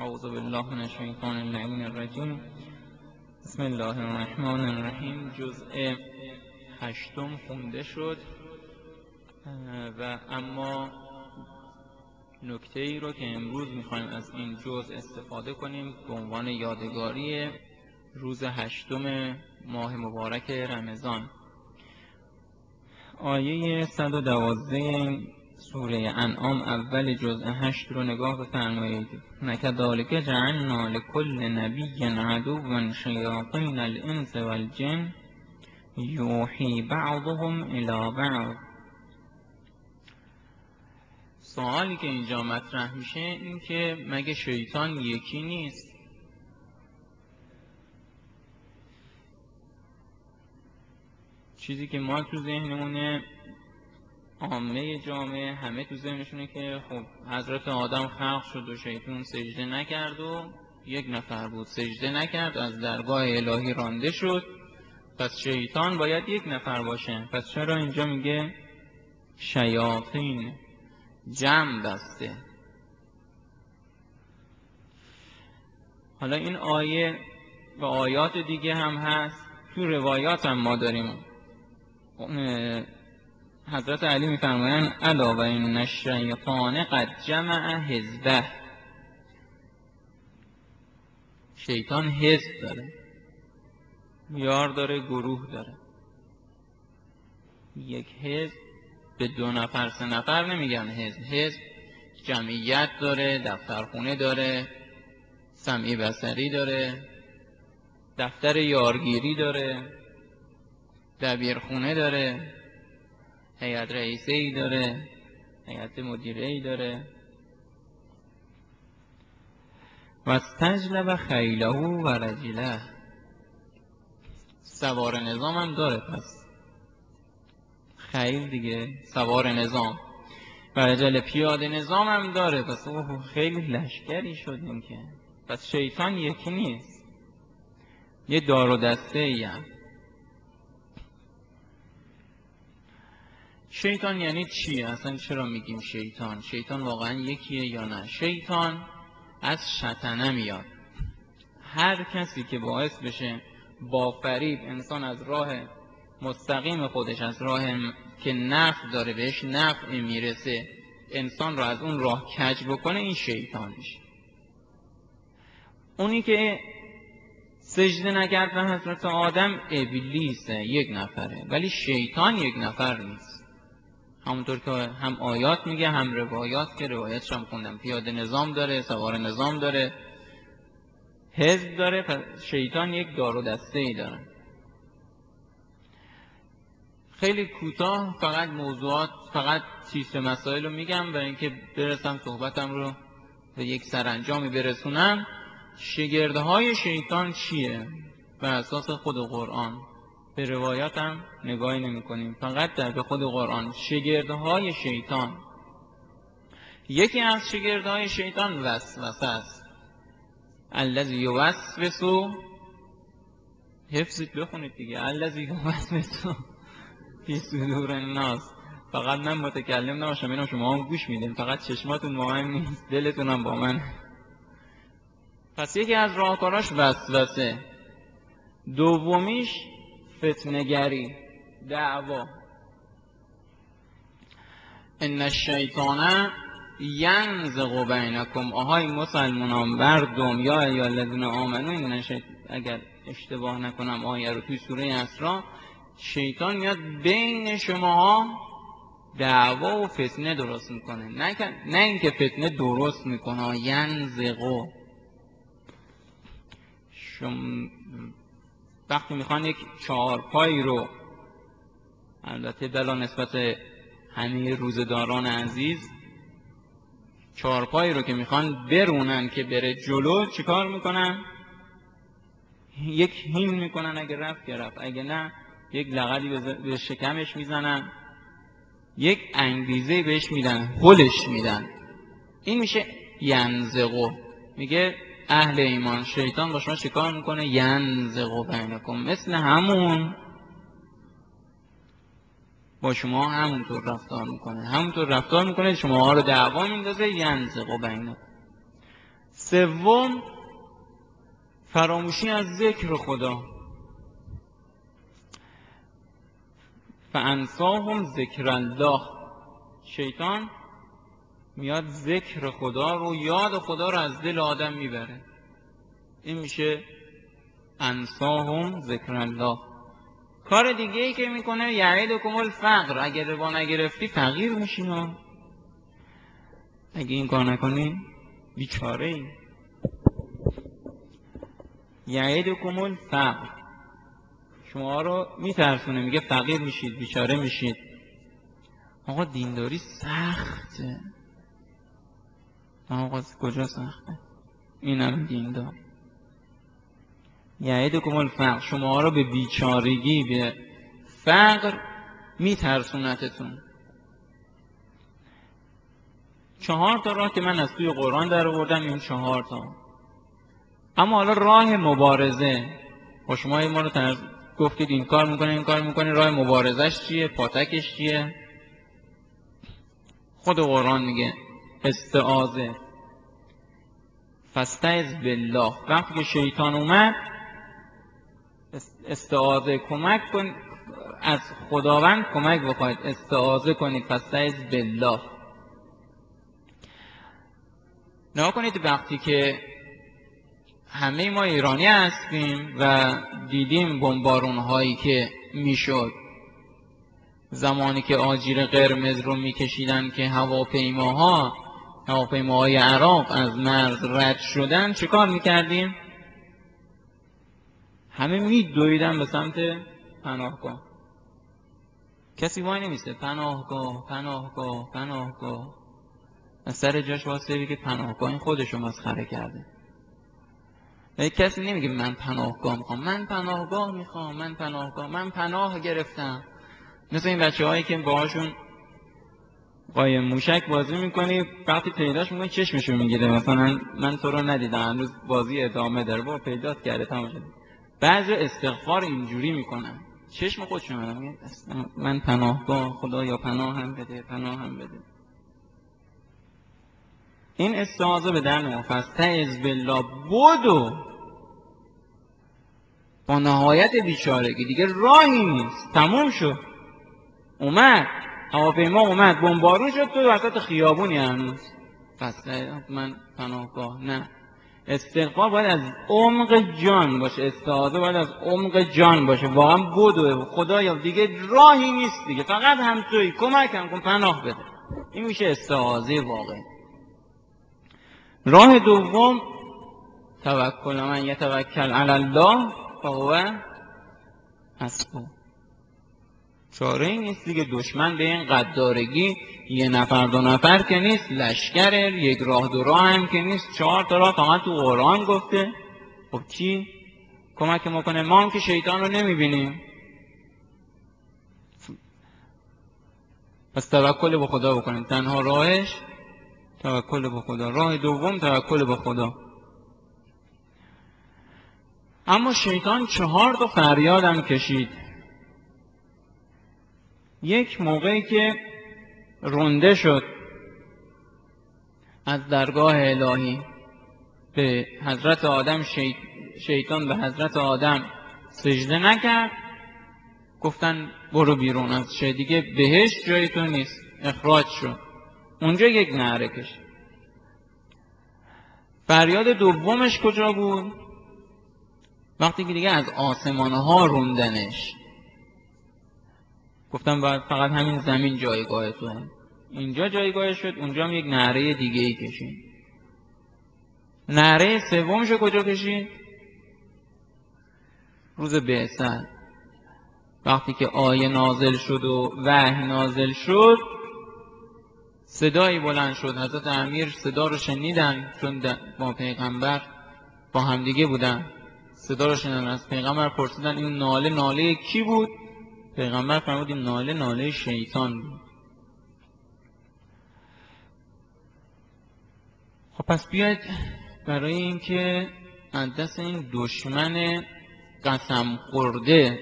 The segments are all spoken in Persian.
اعوذ بالله من الشیطان اللعین الرجیم. بسم الله الرحمن الرحیم. جزء 8 خونده شد و اما نکته ای رو که امروز میخوایم از این جزء استفاده کنیم به عنوان یادگاری روز 8 ماه مبارک رمضان. آیه 112 سوره انعام اول جزء 8 رو نگاه بفرمایید. کذالک جعلنا لكل نبی عدوا شیاطین الانس والجن یوحی بعضهم الی بعض. سوالی که اینجا مطرح میشه این که مگه شیطان یکی نیست؟ چیزی که ما تو ذهنمونه، عامه جامعه همه تو ذهنشونه که خب حضرت آدم خلق شد و شیطان سجده نکرد و یک نفر بود، سجده نکرد، از درگاه الهی رانده شد، پس شیطان باید یک نفر باشه. پس چرا اینجا میگه شیاطین جمع بسته؟ حالا این آیه و آیات دیگه هم هست، تو روایات هم ما داریم. حضرت علی میفرمایند الا و ان الشیطان قد جمع حزبه. شیطان حزب داره، یار داره، گروه داره. یک حزب به 2 نفر 3 نفر نمیگن حزب. حزب جمعیت داره، دفترخونه داره، سمعی بصری داره، دفتر یارگیری داره، دبیرخونه داره، هیئت رئیسه ای داره، هیئت مدیره ای داره. و استجلب خیله و رجله، سوار نظام هم داره. پس خیل دیگه سوار نظام و رجل پیاده نظام هم داره. پس خیلی لشکری شدیم که. پس شیطان یکی نیست، یه دار و دسته ای هم. شیطان یعنی چی؟ اصلا چرا میگیم شیطان؟ شیطان واقعا یکیه یا نه؟ شیطان از شطنه میاد. هر کسی که باعث بشه با فریب انسان از راه مستقیم خودش، از راه که نفع داره بهش نفع میرسه، انسان رو از اون راه کج بکنه، این شیطان میشه. اونی که سجده نکرد به حضرت آدم ابلیسه، یک نفره، ولی شیطان یک نفر نیست. همونطور که هم آیات میگه هم روایات، که روایاتش هم خوندم، پیاده نظام داره، سوار نظام داره، حزب داره. پس شیطان یک دار و دسته ای داره. خیلی کوتاه فقط موضوعات، فقط تیتر مسائل رو میگم برای اینکه برسم صحبتم رو به یک سرانجامی برسونم. شگردهای شیطان چیه؟ بر اساس خود قرآن، به روایات هم نگاهی نمی کنیم، فقط در خود قرآن. شگردهای شیطان، یکی از شگردهای شیطان وسوسه است. الذی یوسوس، حفظت بخونید دیگه، الذی یوسوس فی صدور الناس. فقط من متکلم نباشم، اینو شما هم گوش میدین، فقط چشماتون با من نیست، دلتون هم با من. پس یکی از راهکاراش وسوسه. دومیش فتنه‌گری، دعوا. ان الشیطان ینزغ بینکم. آهای مسلمانان، مردم، یا ایها الذین آمنو، اگر اشتباه نکنم آیه رو توی سوره اسراء، شیطان میاد بین شماها دعوا و فتنه درست میکنه. نه اینکه فتنه درست میکنه، ینزغ. وقتی میخوان یک 4 پایی رو، البته بلا نسبت همه روزداران عزیز، 4 پایی رو که میخوان برونن که بره جلو، چیکار میکنن؟ یک هین میکنن، اگه رفت که رفت، اگه نه یک لغدی به شکمش میزنن، یک انگیزه بهش میدن، هلش میدن. این میشه ینزغو. میگه اهل ایمان، شیطان با شما چیکار میکنه؟ ینزغو بینکم، مثل همون با شما همونطور رفتار میکنه، همونطور رفتار میکنه، شما ها رو دعوا میندازه. ینزغو بینکم. سوم فراموشی از ذکر خدا. فانساهم ذکر الله، شیطان میاد ذکر خدا رو، یاد خدا رو از دل آدم میبره. این میشه انساهم ذکر الله. کار دیگه ای که میکنه یعیدکم الفقر، اگر ربا نگرفتی فقیر میشی ها، اگه این کار نکنی بیچاره ای. یعیدکم الفقر، شما رو میترسونه، میگه فقیر میشید، بیچاره میشید. آقا دینداری سخته. آقا کجا سخته؟ اینم دیندار. یعیدکم الفقر، شما رو به بیچارگی، به فقر میترسونتتون. 4 تا راه که من از توی قرآن در آوردم، این 4 تا. اما حالا راه مبارزه با شما، ما رو گفتید این کار میکنه این کار میکنه، راه مبارزش چیه؟ پاتکش چیه؟ خود قرآن میگه استعاذه. فاستعذ بالله، وقتی که شیطان اومد استعاذه، کمک کن، از خداوند کمک بخواید، استعاذه کنید. فاستعذ بالله. نگاه کنید وقتی که همه ما ایرانی هستیم و دیدیم بمبارون هایی که میشد، زمانی که آجیر قرمز رو میکشیدن که هواپیماهای عراق از مرز رد شدن، چه کار میکردیم؟ همه میدویدن به سمت پناهگاه. کسی وای نمیسته پناهگاه پناهگاه پناهگاه، از سر جاش واسه بگه پناهگاه این خودشو مسخره کرده. کسی نمیگه من پناهگاه میخوام، من پناهگاه میخوام، من پناه گرفتم. مثل این بچه هایی که باهاشون قایم موشک بازی میکنی، وقتی پیداش میکنی چشمشو میگیره، مثلا من تو رو ندیدم هنوز بازی ادامه داره، بابا پیدات کرده تمام شد. بعضی استغفار اینجوری میکنن، چشم خودشون میگه من پناهگاه، خدا یا پناه هم بده، پناه هم بده. این استعاذه به در نما. فاستعذ بالله، بدو با نهایت بیچارگی، دیگه راهی نیست، تموم شد. اومد هواپیما، اومد بمبارون شد، تو وسط خیابونی هنوز. فاستعذ، من پناهگاه. نه، استغفار باید از عمق جان باشه، استعاذه باید از عمق جان باشه، واقعا بدو خدایا دیگه راهی نیست دیگه، فقط هم تویی، کمکم کن، پناه بده. این میشه استعاذه واقعی. راه دوم توکل، من یتوکل علی الله فهو حسبه. چاره این نیست دیگه، دشمن به این قدارگی 1 نفر 2 نفر که نیست، لشکر 1 راه 2 راه هم که نیست، 4 تا راه فقط تو قرآن گفته. خب کی کمک ما کنه؟ ما هم که شیطان رو نمیبینیم. پس توکل به خدا بکنیم، تنها راهش توکل به خدا. راه دوم توکل به خدا. اما شیطان 4 تا فریادم کشید. یک موقعی که رونده شد از درگاه الهی به حضرت آدم، شیطان به حضرت آدم سجده نکرد، گفتن برو بیرون از دیگه بهشت جای تو نیست، اخراج شد. اونجا یک نعره کشید. فریاد دومش کجا بود؟ وقتی که دیگه از آسمانها روندنش، گفتم باید فقط همین زمین جایگاه تو، اینجا جایگاه شد. اونجا هم یک نعره دیگه ای کشید. نعره سومش کجا کشید؟ روز بعثت، وقتی که آیه نازل شد و وحی نازل شد، صدایی بلند شد. حضرت امیر صدا رو شنیدن، چون با پیغمبر با همدیگه بودن، صدا رو شنیدن. از پیغمبر پرسیدن این ناله ناله کی بود؟ پیغمبر فرمود این ناله ناله شیطان بود. خب پس بیاید برای اینکه از دست این دشمن قسم خورده،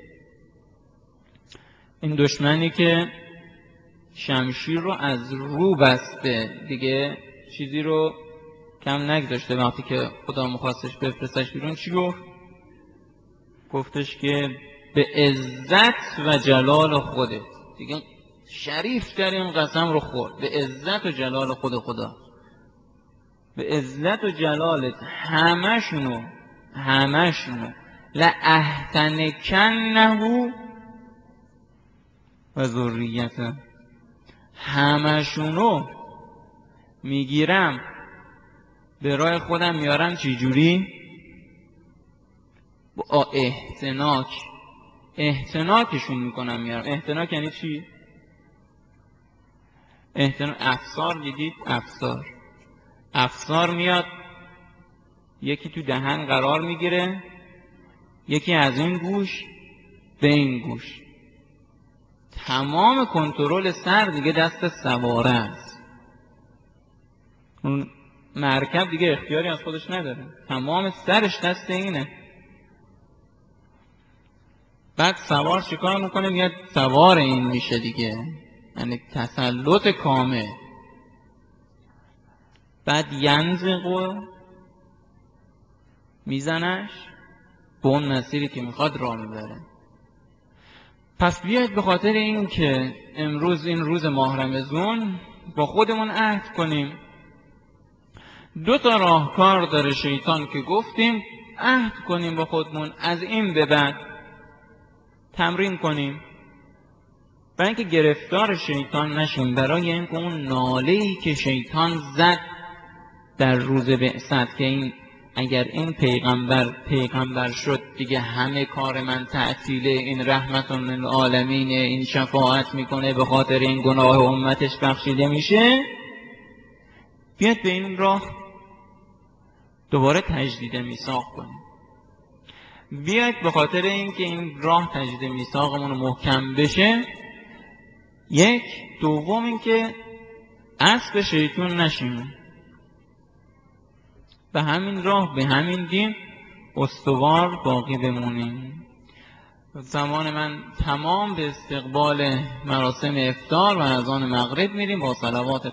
این دشمنی که شمشیر رو از رو بسته، دیگه چیزی رو کم نگذاشته وقتی که خدا مخواستش بفرستش بیرون چی گفت؟ گفتش که به عزت و جلال خودت. دیگه شریف ترین قسم رو خورد، به عزت و جلال خود خدا، به عزت و جلالت همشونو لأحتنکنه و ذریته، همشونو میگیرم به راه خودم میارم. چی جوری؟ با احتناکشون میکنم میارم. احتناک یعنی چی؟ افسار دیدید؟ افسار میاد، یکی تو دهن قرار میگیره، یکی از این گوش به این گوش. تمام کنترل سر دیگه دست سواره است. اون مرکب دیگه اختیاری از خودش نداره، تمام سرش دست اینه. بعد سوار چیکار میکنه؟ میاد سوار این میشه دیگه، یعنی تسلط کامل. بعد ینزقو میزنش به اون مسیری که میخواد راه میبره. پس بیاید به خاطر این که امروز این روز ماه رمضان با خودمون عهد کنیم. 2 راهکار داره شیطان که گفتیم عهد کنیم با خودمون، از این به بعد تمرین کنیم برای اینکه گرفتار شیطان نشیم، برای اینکه اون ناله‌ای که شیطان زد در روز بعثت که این اگر این پیغمبر شد دیگه همه کار من تعطیله، این رحمت للعالمین، این شفاعت میکنه، به خاطر این گناه امتش بخشیده میشه، بیاد به این راه دوباره تجدید میثاق کنیم. بیاید به خاطر اینکه این راه تجدید میثاقمون محکم بشه، یک. دوم اینکه اسب شیطان نشیم، به همین راه به همین دین استوار باقی بمونیم. زمان من تمام به استقبال مراسم افطار و اذان مغرب میریم با صلوات